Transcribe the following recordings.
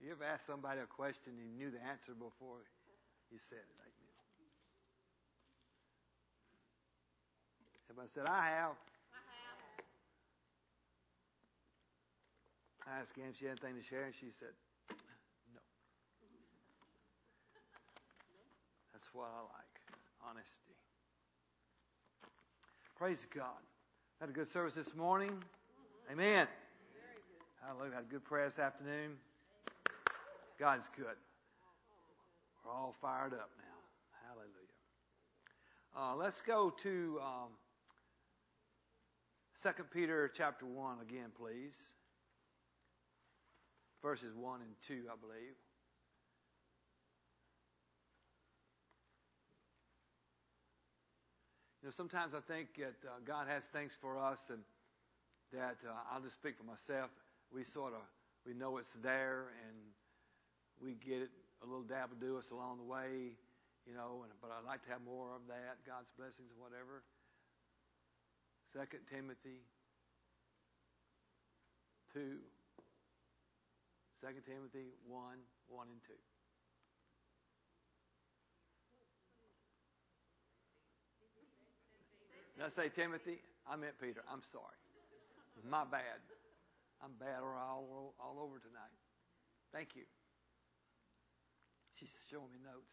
You ever asked somebody a question and you knew the answer before you said it? Like me. Everybody said, I have. I asked Ann if she had anything to share, and she said, no. That's what I like, honesty. Praise God. Had a good service this morning. Amen. Hallelujah. Had a good prayer this afternoon. God's good. We're all fired up now. Hallelujah. Let's go to 2 Peter chapter 1 again, please. Verses 1 and 2, I believe. You know, sometimes I think that God has things for us, and that I'll just speak for myself. We know it's there, and we get it a little dab will do us along the way, you know. But I'd like to have more of that, God's blessings and whatever. 2 Timothy 2. 2 Timothy 1 and 2. Did I say Timothy? I meant Peter. I'm sorry. My bad. I'm bad all over tonight. Thank you. She's showing me notes.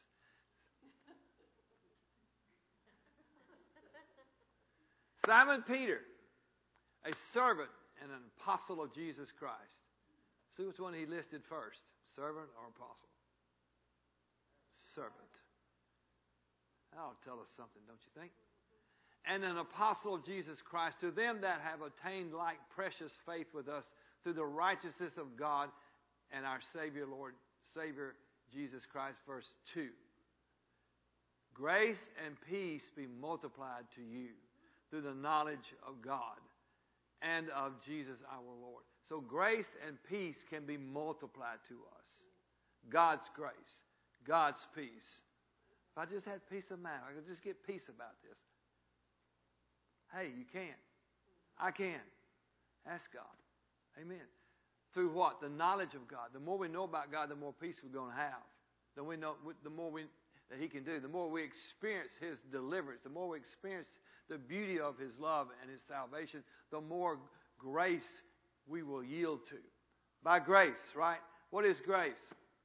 Simon Peter, a servant and an apostle of Jesus Christ. See which one he listed first, servant or apostle? Servant. That'll tell us something, don't you think? And an apostle of Jesus Christ, to them that have attained like precious faith with us through the righteousness of God and our Savior Jesus Christ. Verse 2. Grace and peace be multiplied to you through the knowledge of God and of Jesus our Lord. So grace and peace can be multiplied to us. God's grace, God's peace. If I just had peace of mind, I could just get peace about this. Hey, you can. I can. Ask God. Amen. Through what? The knowledge of God. The more we know about God, the more peace we're going to have. The more that He can do. The more we experience His deliverance. The more we experience the beauty of His love and His salvation, the more grace we will yield to. By grace, right? What is grace?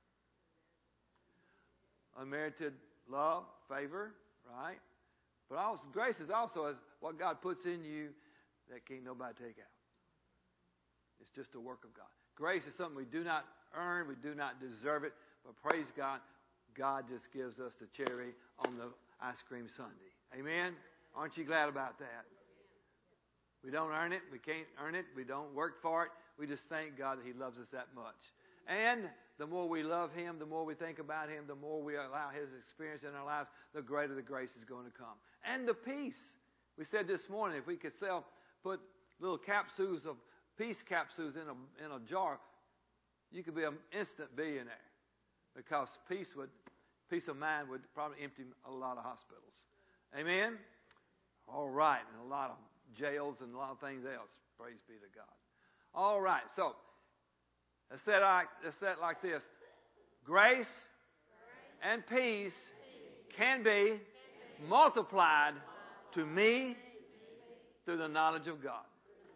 Unmerited love, favor, right? But also, grace is also what God puts in you that can't nobody take out. It's just a work of God. Grace is something we do not earn, we do not deserve it, but praise God, God just gives us the cherry on the ice cream sundae. Amen? Aren't you glad about that? We don't earn it, we can't earn it, we don't work for it. We just thank God that He loves us that much. And the more we love Him, the more we think about Him, the more we allow His experience in our lives, the greater the grace is going to come. And the peace. We said this morning, if we could put little capsules of peace capsules in a jar, you could be an instant billionaire. Because peace of mind would probably empty a lot of hospitals. Amen? All right. And a lot of jails and a lot of things else. Praise be to God. All right. So, let's say it like this. Grace and peace can be multiplied to me through the knowledge of God.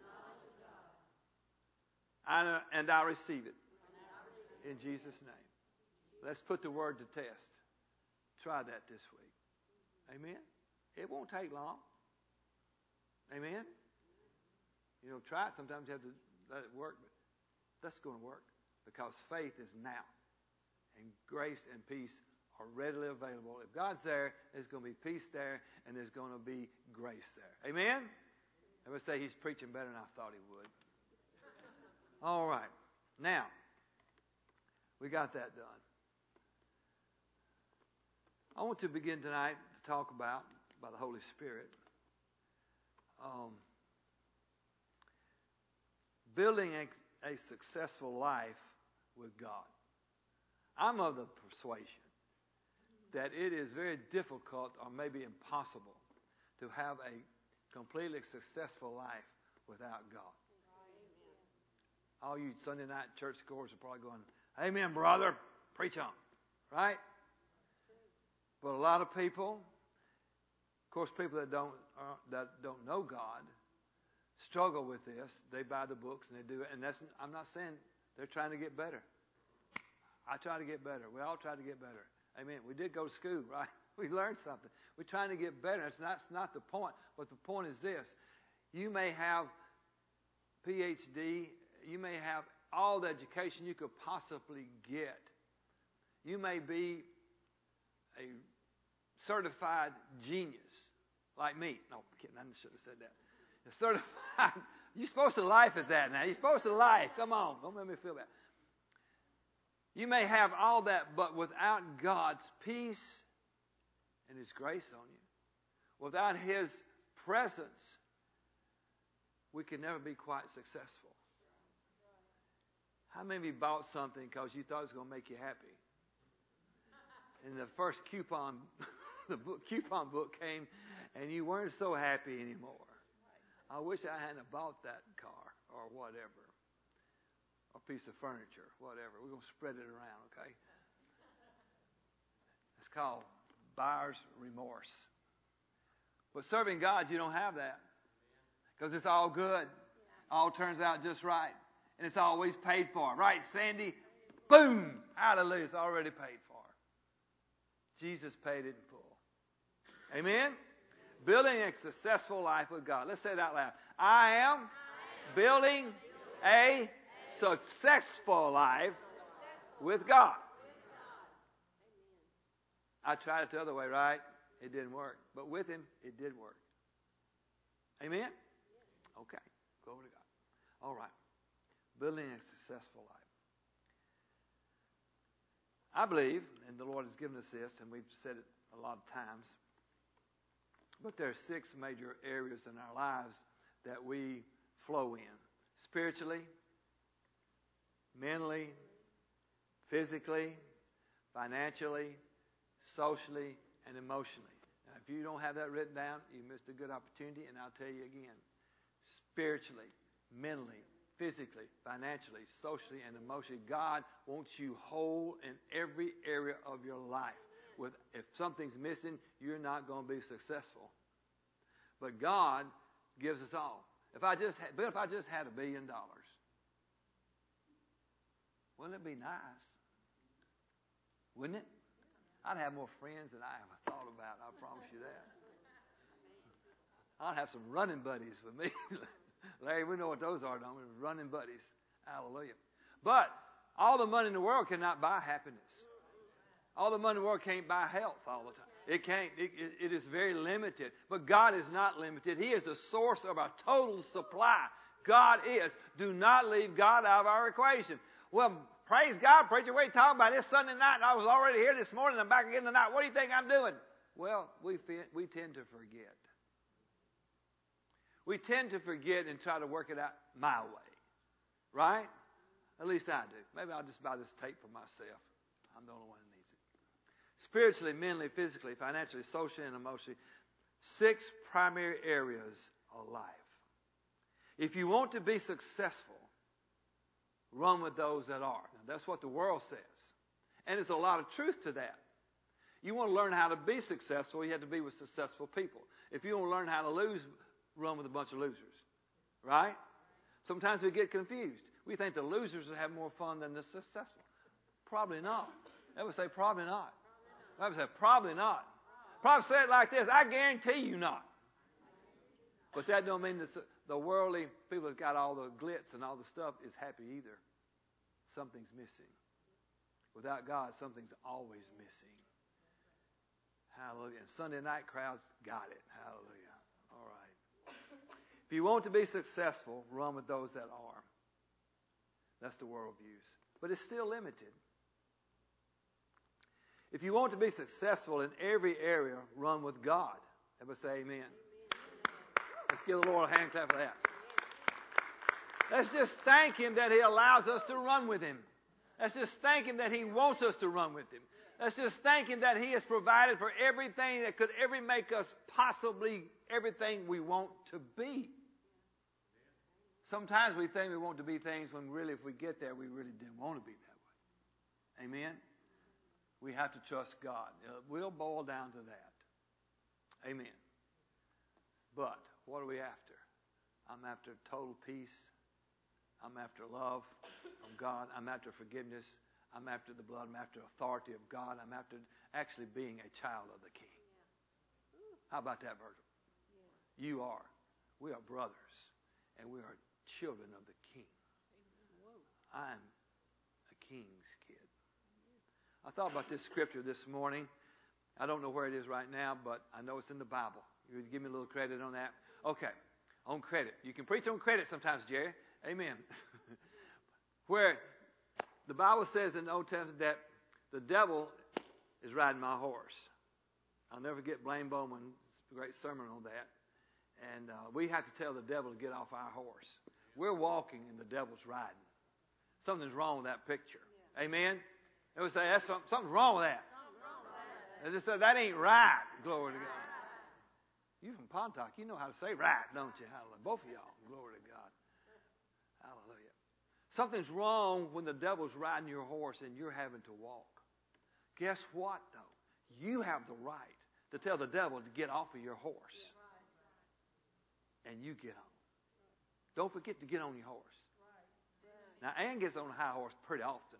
And I receive it. In Jesus' name. Let's put the word to test. Try that this week. Amen? It won't take long. Amen? You know, try it. Sometimes you have to let it work, but that's going to work because faith is now. And grace and peace are readily available. If God's there, there's going to be peace there, and there's going to be grace there. Amen? I would say he's preaching better than I thought he would. All right. Now, we got that done. I want to begin tonight to talk about, by the Holy Spirit, building a successful life with God. I'm of the persuasion that it is very difficult or maybe impossible to have a completely successful life without God. All you Sunday night church goers are probably going, amen, brother, preach on. Right? But a lot of people, of course, people that don't know God, struggle with this. They buy the books and they do it. And I'm not saying they're trying to get better. I try to get better. We all try to get better. Amen. We did go to school, right? We learned something. We're trying to get better. That's not the point. But the point is this. You may have PhD. You may have all the education you could possibly get. You may be a certified genius like me. No, I'm kidding. I should have said that. A certified. You're supposed to laugh at that now. You're supposed to laugh. Come on. Don't make me feel bad. You may have all that, but without God's peace and His grace on you, without His presence, we can never be quite successful. How many of you bought something because you thought it was going to make you happy? And the first coupon book came, and you weren't so happy anymore. I wish I hadn't bought that car or whatever. A piece of furniture, whatever. We're going to spread it around, okay? It's called buyer's remorse. But serving God, you don't have that. Because it's all good. All turns out just right. And it's always paid for. Right, Sandy? Boom! Hallelujah. It's already paid for. Jesus paid it in full. Amen? Building a successful life with God. Let's say it out loud. I am building a successful life with God. I tried it the other way, right? It didn't work. But with Him, it did work. Amen? Okay. Glory to God. All right. Building a successful life. I believe, and the Lord has given us this, and we've said it a lot of times, but there are 6 major areas in our lives that we flow in. Spiritually, mentally, physically, financially, socially, and emotionally. Now, if you don't have that written down, you missed a good opportunity, and I'll tell you again. Spiritually, mentally, physically, financially, socially, and emotionally, God wants you whole in every area of your life. If something's missing, you're not going to be successful. But God gives us all. If I just had $1 billion, wouldn't it be nice? Wouldn't it? I'd have more friends than I ever thought about. I promise you that. I'd have some running buddies with me. Larry, we know what those are, don't we? Running buddies. Hallelujah. But all the money in the world cannot buy happiness. All the money in the world can't buy health all the time. It can't. It is very limited. But God is not limited. He is the source of our total supply. God is. Do not leave God out of our equation. Well, praise God, preacher. What are you talking about? It's Sunday night. I was already here this morning. I'm back again tonight. What do you think I'm doing? Well, we tend to forget. We tend to forget and try to work it out my way. Right? At least I do. Maybe I'll just buy this tape for myself. I'm the only one who needs it. Spiritually, mentally, physically, financially, socially, and emotionally. 6 primary areas of life. If you want to be successful, run with those that are. Now, that's what the world says. And there's a lot of truth to that. You want to learn how to be successful, you have to be with successful people. If you want to learn how to lose, run with a bunch of losers. Right? Sometimes we get confused. We think the losers will have more fun than the successful. Probably not. I would say probably not. I would say probably not. Probably say it like this, I guarantee you not. But that don't mean that the worldly people that's got all the glitz and all the stuff is happy either. Something's missing. Without God, something's always missing. Hallelujah. And Sunday night crowds got it. Hallelujah. All right. If you want to be successful, run with those that are. That's the world views. But it's still limited. If you want to be successful in every area, run with God. Everybody say amen. Let's give the Lord a hand clap for that. Let's just thank Him that He allows us to run with Him. Let's just thank Him that He wants us to run with Him. Let's just thank Him that He has provided for everything that could ever make us possibly everything we want to be. Sometimes we think we want to be things when really if we get there, we really didn't want to be that way. Amen? We have to trust God. It will boil down to that. Amen. But what are we after? I'm after total peace. I'm after love from God. I'm after forgiveness. I'm after the blood. I'm after authority of God. I'm after actually being a child of the King. How about that, Virgil? You are. We are brothers. And we are children of the King. I'm a king's kid. I thought about this scripture this morning. I don't know where it is right now, but I know it's in the Bible. You would give me a little credit on that? Okay. On credit. You can preach on credit sometimes, Jerry. Amen. Where the Bible says in the Old Testament that the devil is riding my horse. I'll never forget Blaine Bowman's great sermon on that. And we have to tell the devil to get off our horse. We're walking and the devil's riding. Something's wrong with that picture. Yeah. Amen? They would say, that's something's wrong with that. They just say, that ain't right. Glory to God. You from Pontotoc, you know how to say right, don't you? Hallelujah. Both of y'all. Glory to God. Hallelujah. Something's wrong when the devil's riding your horse and you're having to walk. Guess what, though? You have the right to tell the devil to get off of your horse. And you get on. Don't forget to get on your horse. Now, Ann gets on a high horse pretty often.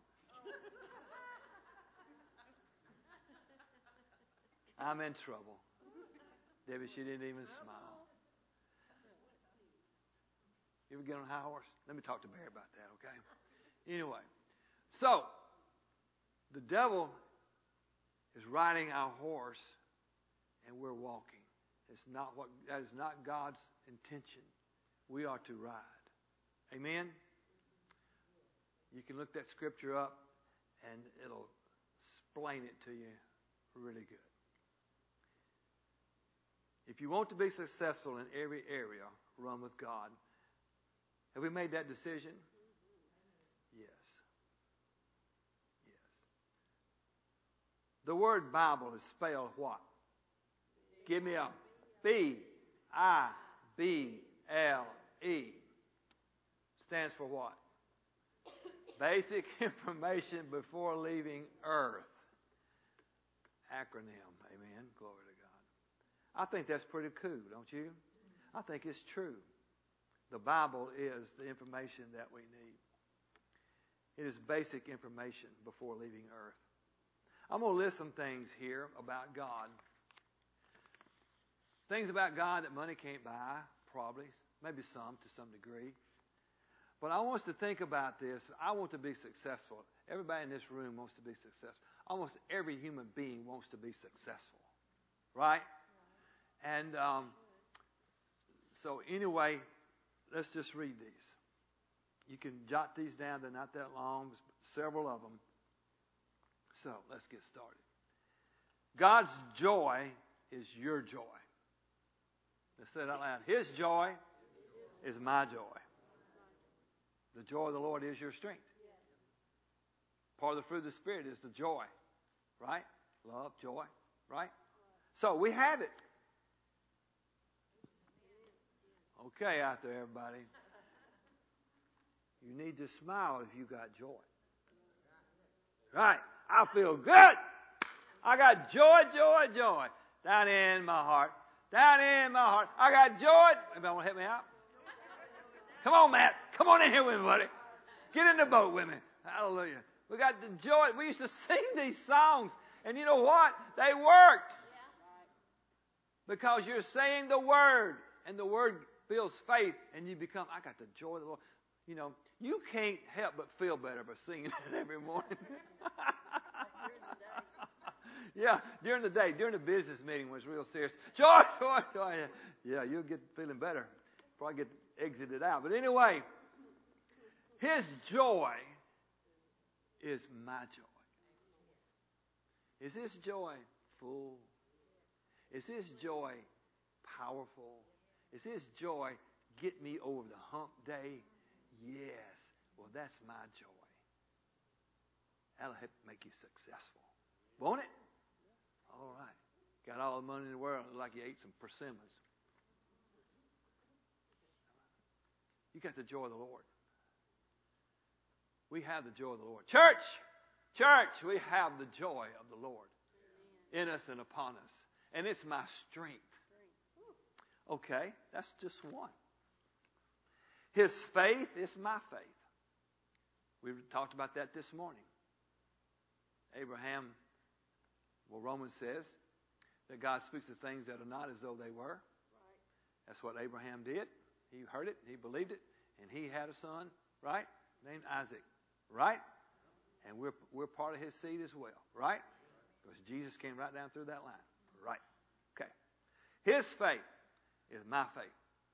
I'm in trouble. Debbie, she didn't even smile. You ever get on a high horse? Let me talk to Barry about that, okay? Anyway, so the devil is riding our horse and we're walking. That is not God's intention. We are to ride. Amen? You can look that scripture up and it'll explain it to you really good. If you want to be successful in every area, run with God. Have we made that decision? Yes. Yes. The word Bible is spelled what? Give me a B-I-B-L-E. Stands for what? Basic information before leaving Earth. Acronym. Amen. Glory to God. I think that's pretty cool, don't you? I think it's true. The Bible is the information that we need. It is basic information before leaving Earth. I'm going to list some things here about God. Things about God that money can't buy, probably, maybe some to some degree. But I want us to think about this. I want to be successful. Everybody in this room wants to be successful. Almost every human being wants to be successful. Right? And so anyway, let's just read these. You can jot these down. They're not that long. Several of them. So let's get started. God's joy is your joy. Let's say it out loud. His joy is my joy. The joy of the Lord is your strength. Part of the fruit of the Spirit is the joy. Right? Love, joy. Right? So we have it. Okay out there, everybody. You need to smile if you got joy. Right? I feel good. I got joy, joy, joy. Down in my heart. Down in my heart. I got joy. Anybody want to help me out? Come on, Matt. Come on in here with me, buddy. Get in the boat with me. Hallelujah. We got the joy. We used to sing these songs. And you know what? They worked. Because you're saying the word. And the word builds faith. And you become, I got the joy of the Lord. You know, you can't help but feel better by singing it every morning. Yeah, during the day, during the business meeting when it's real serious. Joy, joy, joy. Yeah, you'll get feeling better. Probably get exited out. But anyway, His joy is my joy. Is His joy full? Is His joy powerful? Is His joy get me over the hump day? Yes. Well, that's my joy. That'll help make you successful. Won't it? All right. Got all the money in the world. Look like you ate some persimmons. You got the joy of the Lord. We have the joy of the Lord. Church, we have the joy of the Lord in us and upon us. And it's my strength. Okay, that's just one. His faith is my faith. We talked about that this morning. Abraham, well, Romans says that God speaks of things that are not as though they were. Right. That's what Abraham did. He heard it, he believed it, and he had a son, right, named Isaac, right? And we're part of his seed as well, right? Because Jesus came right down through that line, right? Okay. His faith is my faith.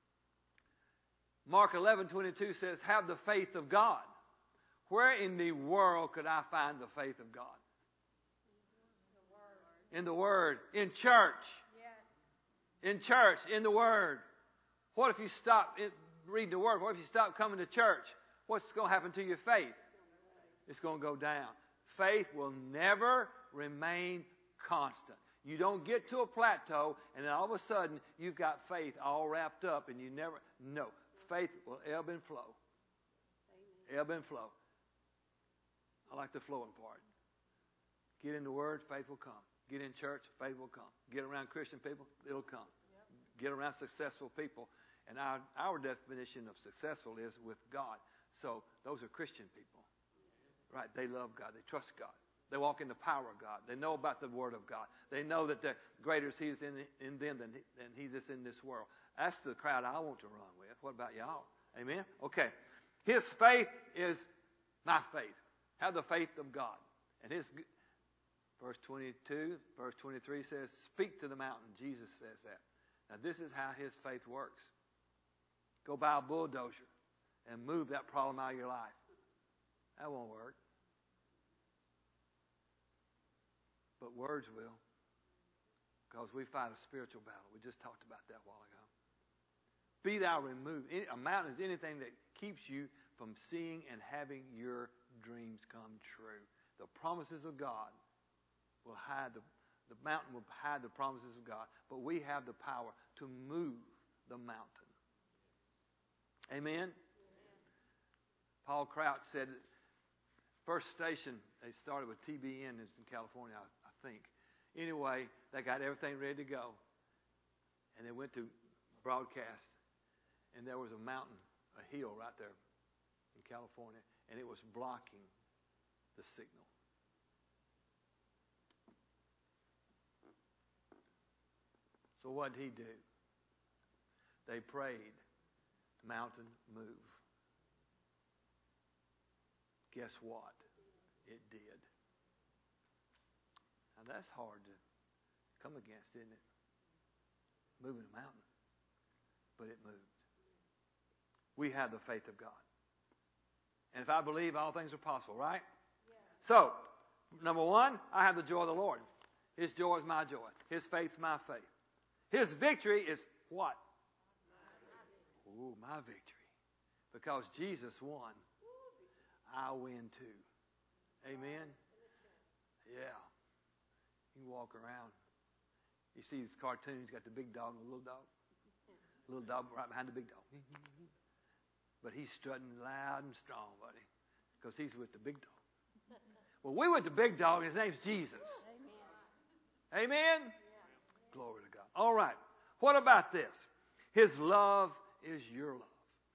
Mark 11:22 says, have the faith of God. Where in the world could I find the faith of God? In the Word. In church. Yes. In church, in the Word. What if you stop reading the Word? What if you stop coming to church? What's going to happen to your faith? It's going to go down. Faith will never remain constant. You don't get to a plateau and then all of a sudden you've got faith all wrapped up and you never... No. Faith will ebb and flow. Amen. Ebb and flow. I like the flowing part. Get in the Word, faith will come. Get in church, faith will come. Get around Christian people, it'll come. Yep. Get around successful people. And our definition of successful is with God. So those are Christian people. Right? They love God. They trust God. They walk in the power of God. They know about the Word of God. They know that the greater is He is in them than He that's in this world. That's the crowd I want to run with. What about y'all? Amen? Okay. His faith is my faith. Have the faith of God. And his verse 22, verse 23 says, speak to the mountain. Jesus says that. Now this is how his faith works. Go buy a bulldozer and move that problem out of your life. That won't work. But words will. Because we fight a spiritual battle. We just talked about that a while ago. Be thou removed. A mountain is anything that keeps you from seeing and having your dreams come true. The promises of God will hide, the mountain will hide the promises of God. But we have the power to move the mountain. Amen? Paul Crouch said, first station they started with TBN is in California, I think. Anyway, they got everything ready to go. And they went to broadcast. And there was a mountain, a hill right there in California. And it was blocking the signal. So what did he do? They prayed, mountain, move. Guess what? It did. Now that's hard to come against, isn't it? Moving a mountain. But it moved. We have the faith of God. And if I believe, all things are possible, right? Yeah. So, number one, I have the joy of the Lord. His joy is my joy. His faith is my faith. His victory is what? Ooh, my victory. Because Jesus won, I win too. Amen? Yeah. You can walk around. You see these cartoons, got the big dog and the little dog. Little dog right behind the big dog. But he's strutting loud and strong, buddy, because he's with the big dog. Well, we're with the big dog. His name's Jesus. Amen? Amen? Yeah. Glory to God. All right. What about this? His love is your love.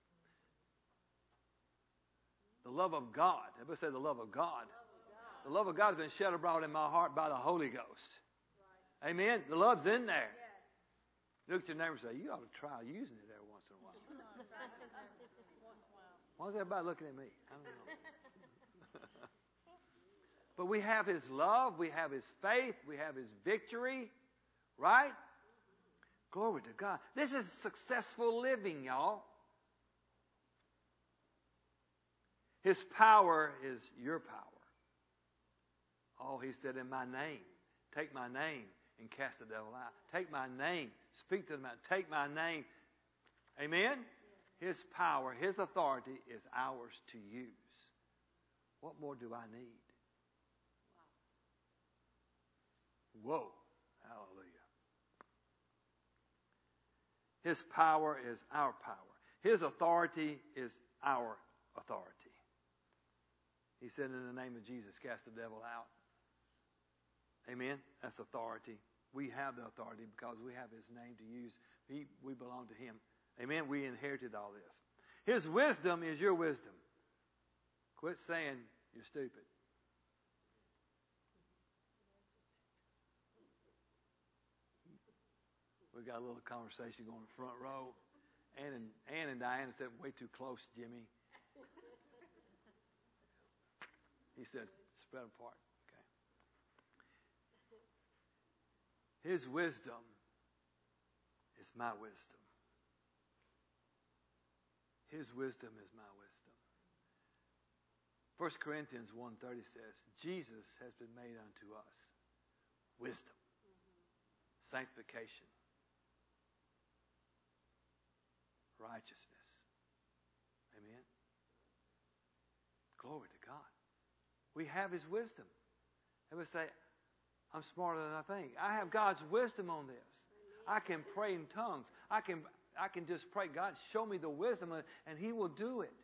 The love of God. Everybody say the love of God. The love of God has been shed abroad in my heart by the Holy Ghost. Right. Amen? The love's in there. Yes. Look at your neighbor and say, you ought to try using it every once in a while. Why is everybody looking at me? I don't know. But we have his love, we have his faith, we have his victory, right? Glory to God. This is successful living, y'all. His power is your power. Oh, he said, in my name, take my name and cast the devil out. Take my name, speak to the man, take my name. Amen? His power, his authority is ours to use. What more do I need? Whoa. Hallelujah. His power is our power. His authority is our authority. He said, in the name of Jesus, cast the devil out. Amen? That's authority. We have the authority because we have His name to use. We belong to Him. Amen? We inherited all this. His wisdom is your wisdom. Quit saying you're stupid. We got a little conversation going in the front row. Ann and Diana said, way too close, Jimmy. He said, spread apart. Okay. His wisdom is my wisdom. His wisdom is my wisdom. 1 Corinthians 1:30 says, Jesus has been made unto us wisdom, sanctification, righteousness. Amen. Glory to God. We have His wisdom. Everybody say, I'm smarter than I think. I have God's wisdom on this. I can pray in tongues. I can just pray, God, show me the wisdom, and He will do it.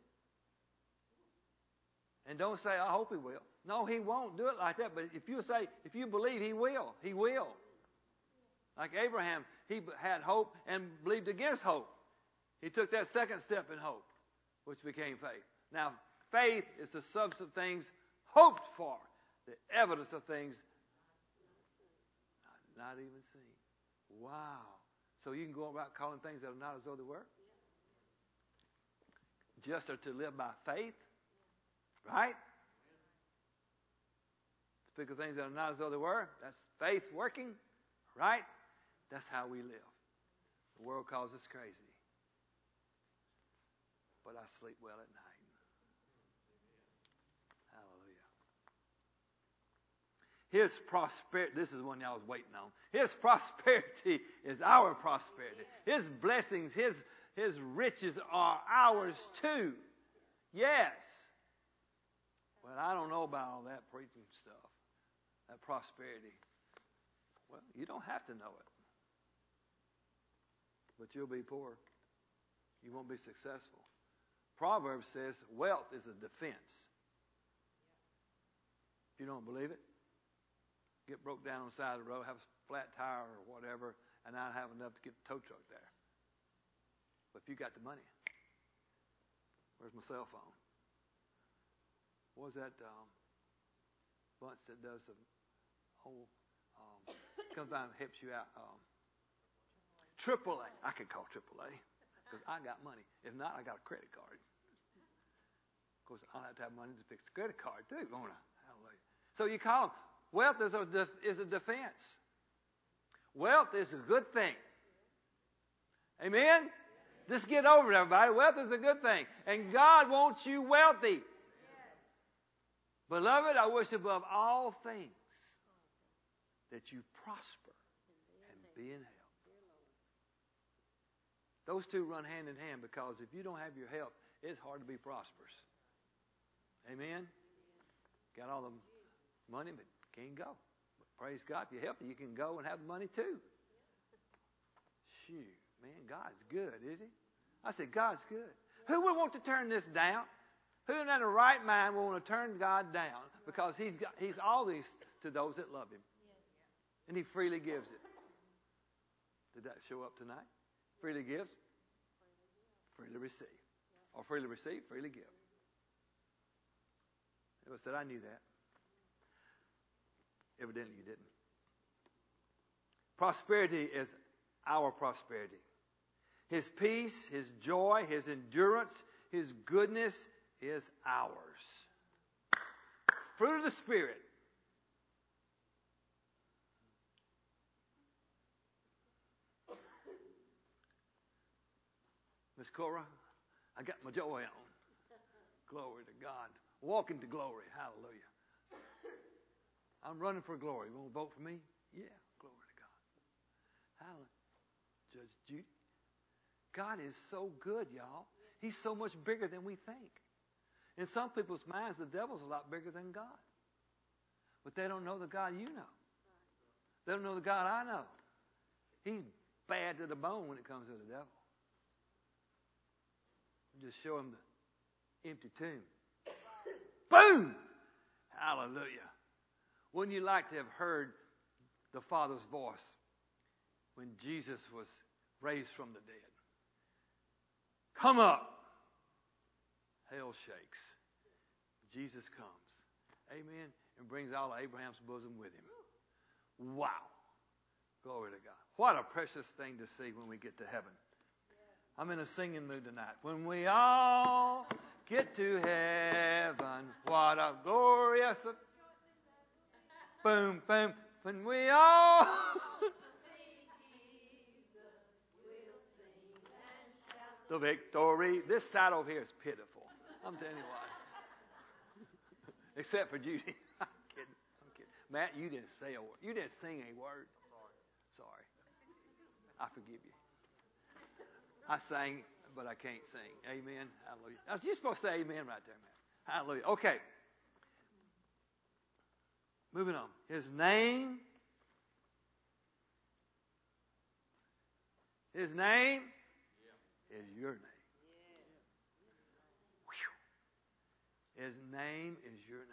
And don't say, I hope He will. No, He won't do it like that. But if you believe, He will. He will. Like Abraham, he had hope and believed against hope. He took that second step in hope, which became faith. Now, faith is the substance of things hoped for, the evidence of things not even seen. Wow. So you can go about calling things that are not as though they were? Just are to live by faith. Right? Speak of things that are not as though they were. That's faith working. Right? That's how we live. The world calls us crazy. But I sleep well at night. Hallelujah. His prosperity, this is one y'all was waiting on. His prosperity is our prosperity. His blessings, His riches are ours too. Yes. But I don't know about all that preaching stuff. That prosperity. Well, you don't have to know it. But you'll be poor. You won't be successful. Proverbs says wealth is a defense. If you don't believe it, get broke down on the side of the road, have a flat tire or whatever, and not have enough to get the tow truck there. But if you got the money, where's my cell phone? What was that bunch that does the whole, comes down and helps you out? AAA. I could call AAA because I got money. If not, I got a credit card. Of course, I'll have to have money to fix the credit card too, won't I? Hallelujah. So you call them. Wealth is a defense. Wealth is a good thing. Amen? Just get over it, everybody. Wealth is a good thing. And God wants you wealthy. Beloved, I wish above all things that you prosper and be in health. Those two run hand in hand because if you don't have your health, it's hard to be prosperous. Amen? Got all the money, but can't go. But praise God, if you're healthy, you can go and have the money too. Shoot, man, God's good, is He? I said, God's good. Who would want to turn this down? Who in their right mind will want to turn God down? Because He's all these to those that love Him. And He freely gives it. Did that show up tonight? Freely gives, freely receive. Or freely receive, freely give. It was said, I knew that. Evidently you didn't. Prosperity is our prosperity. His peace, His joy, His endurance, His goodness is ours. Fruit of the Spirit. Miss Cora, I got my joy on. Glory to God. Walk into glory. Hallelujah. I'm running for glory. You want to vote for me? Yeah. Glory to God. Hallelujah. Judge Judy. God is so good, y'all. He's so much bigger than we think. In some people's minds, the devil's a lot bigger than God. But they don't know the God you know. They don't know the God I know. He's bad to the bone when it comes to the devil. just show him the empty tomb. Boom! Hallelujah. Wouldn't you like to have heard the Father's voice when Jesus was raised from the dead? Come up. Hell shakes. Jesus comes. Amen. And brings all of Abraham's bosom with him. Wow. Glory to God. What a precious thing to see when we get to heaven. I'm in a singing mood tonight. When we all get to heaven, what a glorious... Boom, boom. When we all... the victory. This side over here is pitiful. I'm telling you what. Except for Judy. I'm kidding. Matt, you didn't say a word. You didn't sing a word. Sorry. I forgive you. I sang, but I can't sing. Amen. Hallelujah. You're supposed to say amen right there, Matt. Hallelujah. Okay. Moving on. His name is your name. His name is your name.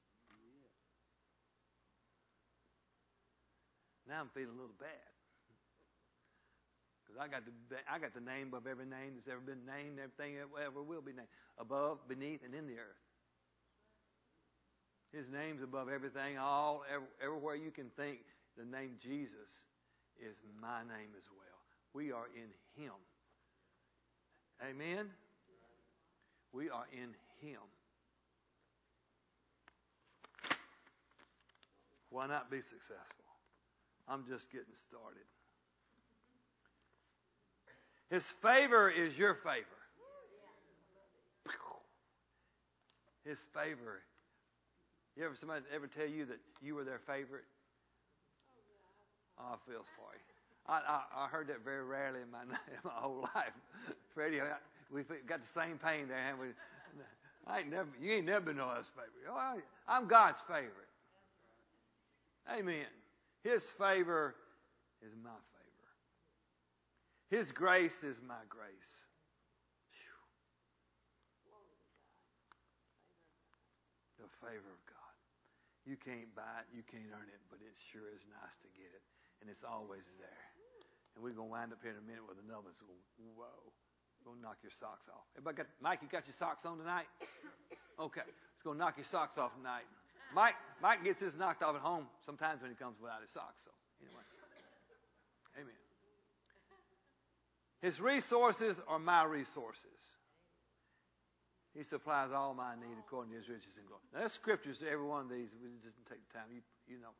Now I'm feeling a little bad. Because I got the name above every name that's ever been named, everything that ever will be named. Above, beneath, and in the earth. His name's above everything, everywhere you can think. The name Jesus is my name as well. We are in Him. Amen? We are in Him. Why not be successful? I'm just getting started. His favor is your favor. His favor. Somebody ever tell you that you were their favorite? Oh, I feel sorry. I heard that very rarely in my whole life. Freddie, we've got the same pain there, haven't we? You ain't never been no other's favorite. Oh, I'm God's favorite. Amen. His favor is my favor. His grace is my grace. The favor of God. You can't buy it, you can't earn it, but it sure is nice to get it. And it's always there. And we're going to wind up here in a minute with another. So, whoa. It's going to knock your socks off. Everybody Mike, you got your socks on tonight? Okay. It's going to knock your socks off tonight. Mike gets his knocked off at home sometimes when he comes without his socks. So, anyway. Amen. His resources are my resources. He supplies all my need according to His riches and glory. Now, there's scriptures to every one of these. We just take the time. You know.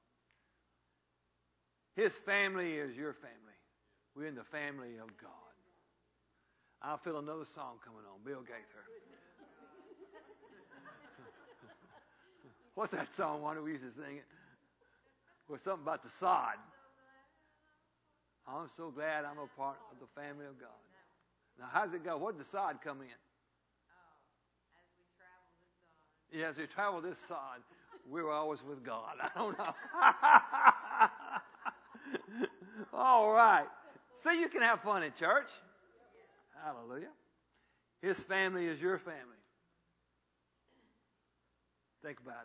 His family is your family. We're in the family of God. I feel another song coming on. Bill Gaither. What's that song? One we used to sing it. Or something about the sod. I'm so glad I'm a part of the family of God. Now, how does it go? What did the sod come in? Yeah, as we travel this sod, we're always with God. I don't know. All right. See, you can have fun in church. Hallelujah. His family is your family. Think about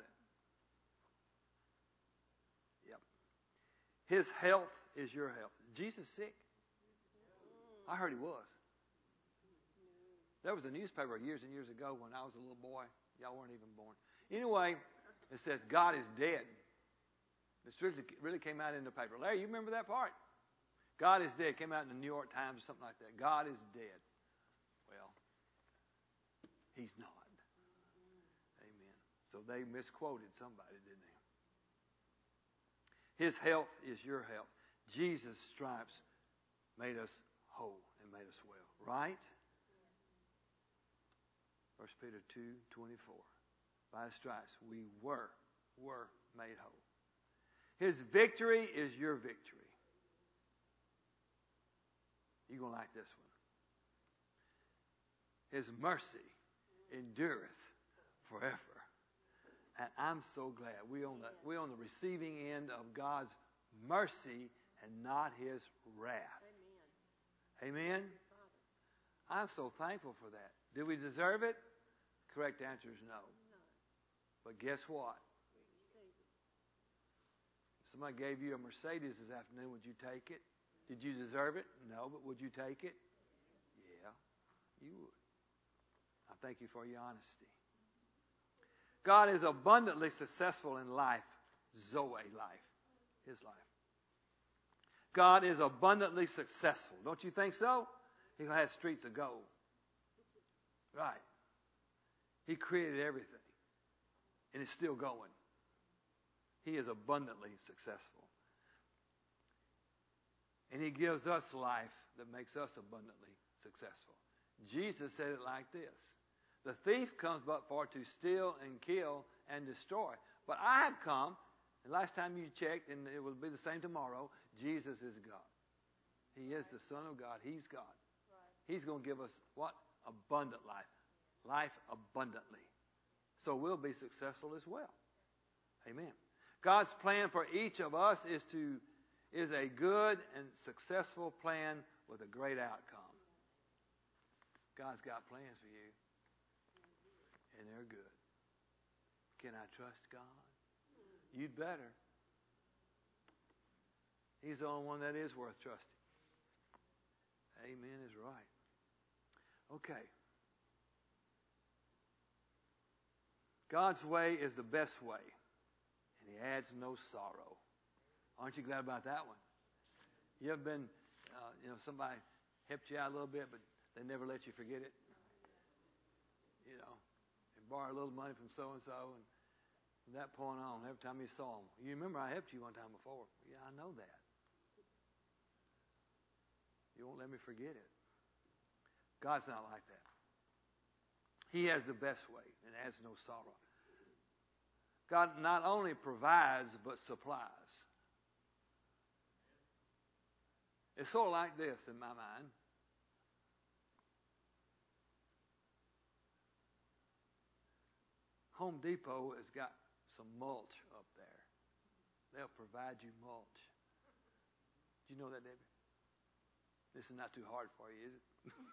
it. Yep. His health is your health. Jesus sick? I heard He was. There was a newspaper years and years ago when I was a little boy. Y'all weren't even born. Anyway, it says God is dead. This really came out in the paper. Larry, you remember that part? God is dead. Came out in the New York Times or something like that. God is dead. Well, He's not. Amen. So they misquoted somebody, didn't they? His health is your health. Jesus' stripes made us whole and made us well. Right? 1 Peter 2:24. By His stripes we were made whole. His victory is your victory. You're going to like this one. His mercy endureth forever. And I'm so glad we're on the receiving end of God's mercy and not His wrath. Amen? I'm so thankful for that. Do we deserve it? Correct answer is no. But guess what? If somebody gave you a Mercedes this afternoon, would you take it? Did you deserve it? No, but would you take it? Yeah, you would. I thank you for your honesty. God is abundantly successful in life. Zoe life. His life. God is abundantly successful. Don't you think so? He has streets of gold. Right. He created everything. And it's still going. He is abundantly successful. And He gives us life that makes us abundantly successful. Jesus said it like this. The thief comes but for to steal and kill and destroy. But I have come, and last time you checked, and it will be the same tomorrow, Jesus is God. He is the Son of God. He's God. He's going to give us what? Abundant life. Life abundantly. So we'll be successful as well. Amen. God's plan for each of us is a good and successful plan with a great outcome. God's got plans for you. And they're good. Can I trust God? You'd better. He's the only one that is worth trusting. Amen is right. Okay. God's way is the best way. And He adds no sorrow. Aren't you glad about that one? You ever been, somebody helped you out a little bit, but they never let you forget it? You know, they borrow a little money from so-and-so, and from that point on, every time you saw them, you remember I helped you one time before. Yeah, I know that. You won't let me forget it. God's not like that. He has the best way and adds no sorrow. God not only provides, but supplies. It's sort of like this in my mind. Home Depot has got some mulch up there. They'll provide you mulch. Do you know that, Debbie? This is not too hard for you, is it?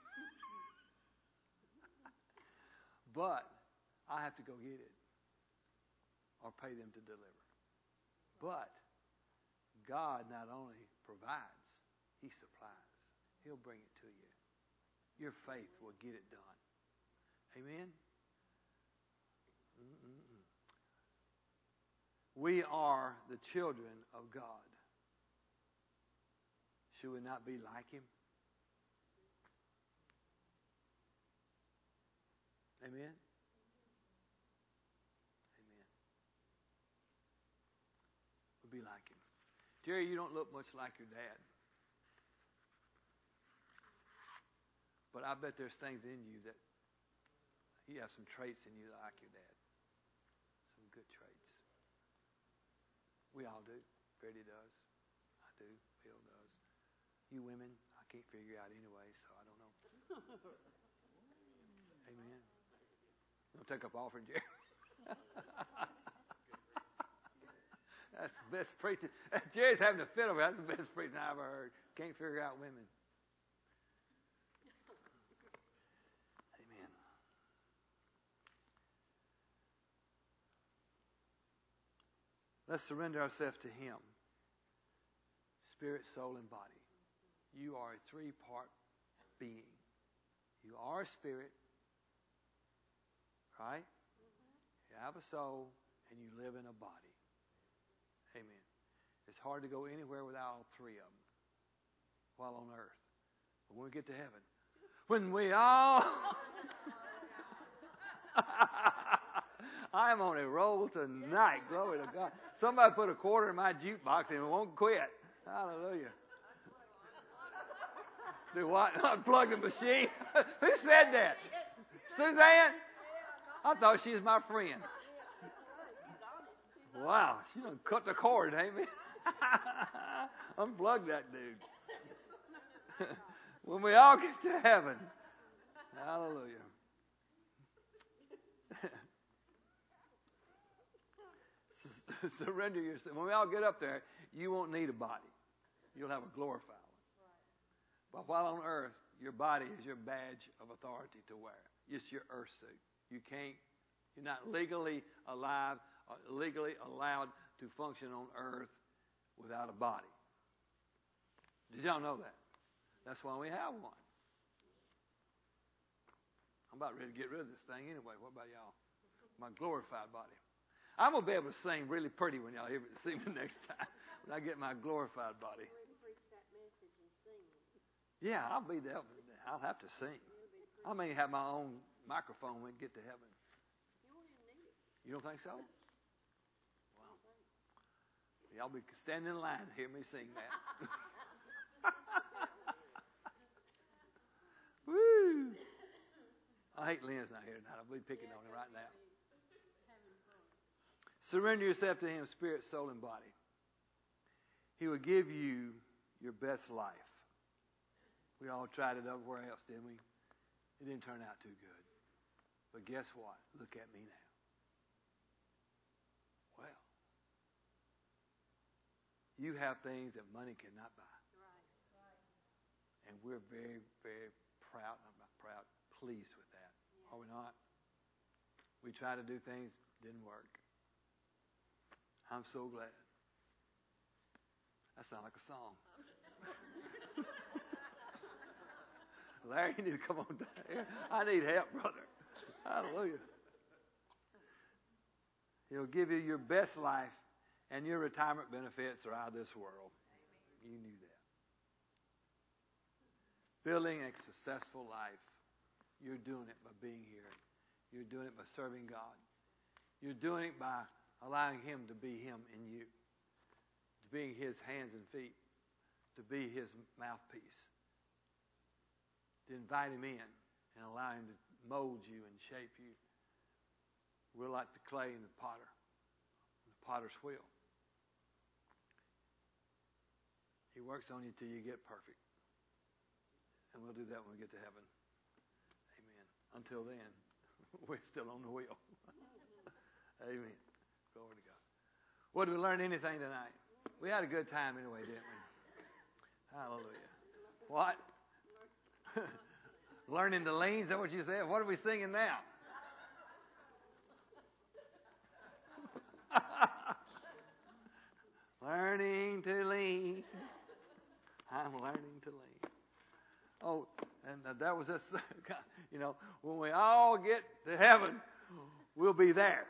But I have to go get it or pay them to deliver. But God not only provides, He supplies. He'll bring it to you. Your faith will get it done. Amen? We are the children of God. Should we not be like Him? Amen? Amen. We'll be like Him. Jerry, you don't look much like your dad. But I bet there's things in you that you have some traits in you like your dad. Some good traits. We all do. Freddie does. I do. Bill does. You women, I can't figure out anyway, so I don't know. Amen. Don't take up offering, Jerry. That's the best preaching. Jerry's having a fit over. That's the best preaching I ever heard. Can't figure out women. Amen. Let's surrender ourselves to Him. Spirit, soul, and body. You are a three-part being. You are a spirit, right? You have a soul, and you live in a body. Amen. It's hard to go anywhere without all three of them while on earth. But when we get to heaven, when we all... I'm on a roll tonight. Glory to God. Somebody put a quarter in my jukebox and it won't quit. Hallelujah. Do what? Unplug the machine? Who said that? Suzanne? I thought she was my friend. Wow, she done cut the cord, ain't me? Unplug that dude. When we all get to heaven. Hallelujah. Surrender yourself. When we all get up there, you won't need a body. You'll have a glorified one. But while on earth, your body is your badge of authority to wear. It's your earth suit. You're not legally alive, or legally allowed to function on earth without a body. Did y'all know that? That's why we have one. I'm about ready to get rid of this thing anyway. What about y'all? My glorified body. I'm going to be able to sing really pretty when y'all see me next time, when I get my glorified body. Yeah, I'll be there. I'll have to sing. I may have my own microphone when we get to heaven. You don't think so? Well, y'all be standing in line to hear me sing that. Woo! I hate Lynn's not here tonight. I'll be picking on him right now. Surrender yourself to Him, spirit, soul, and body. He will give you your best life. We all tried it everywhere else, didn't we? It didn't turn out too good. But guess what? Look at me now. Well, you have things that money cannot buy. And we're very, very proud. I'm not proud, pleased with that. Are we not? We tried to do things, didn't work. I'm so glad. That sounds like a song. Larry, you need to come on down here. I need help, brother. Hallelujah. He'll give you your best life, and your retirement benefits are out of this world. You knew that. Building a successful life. You're doing it by being here. You're doing it by serving God. You're doing it by allowing Him to be Him in you. To be His hands and feet. To be His mouthpiece. To invite Him in and allow Him to mold you and shape you. We're like the clay and the potter's wheel. He works on you till you get perfect. And we'll do that when we get to heaven. Amen. Until then, we're still on the wheel. Amen. Glory to God. Well, did we learn anything tonight? We had a good time anyway, didn't we? Hallelujah. What? Learning to lean, is that what you said? What are we singing now? Learning to lean. I'm learning to lean. Oh, and that was us. You know, when we all get to heaven, we'll be there.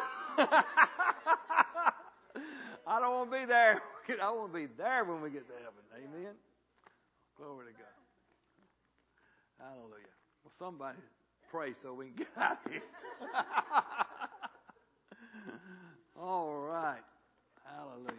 I don't want to be there. I want to be there when we get to heaven. Amen. Glory to God. Hallelujah. Well, somebody pray so we can get out of here. All right. Hallelujah.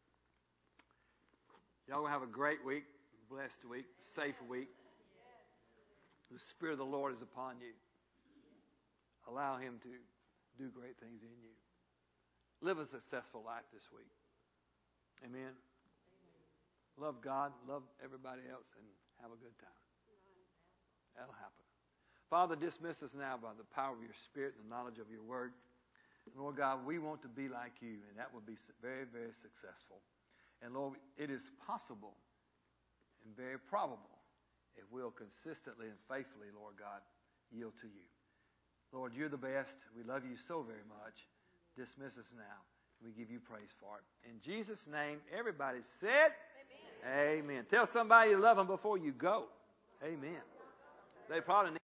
Y'all gonna have a great week, blessed week, safe week. The Spirit of the Lord is upon you. Allow Him to do great things in you. Live a successful life this week. Amen. Love God, love everybody else, and have a good time. That'll happen. Father, dismiss us now by the power of your Spirit and the knowledge of your word. And Lord God, we want to be like you, and that will be very, very successful. And Lord, it is possible and very probable if we'll consistently and faithfully, Lord God, yield to you. Lord, you're the best. We love you so very much. Dismiss us now. We give you praise for it. In Jesus' name, everybody said, Amen. Amen. Tell somebody you love them before you go. Amen. They probably need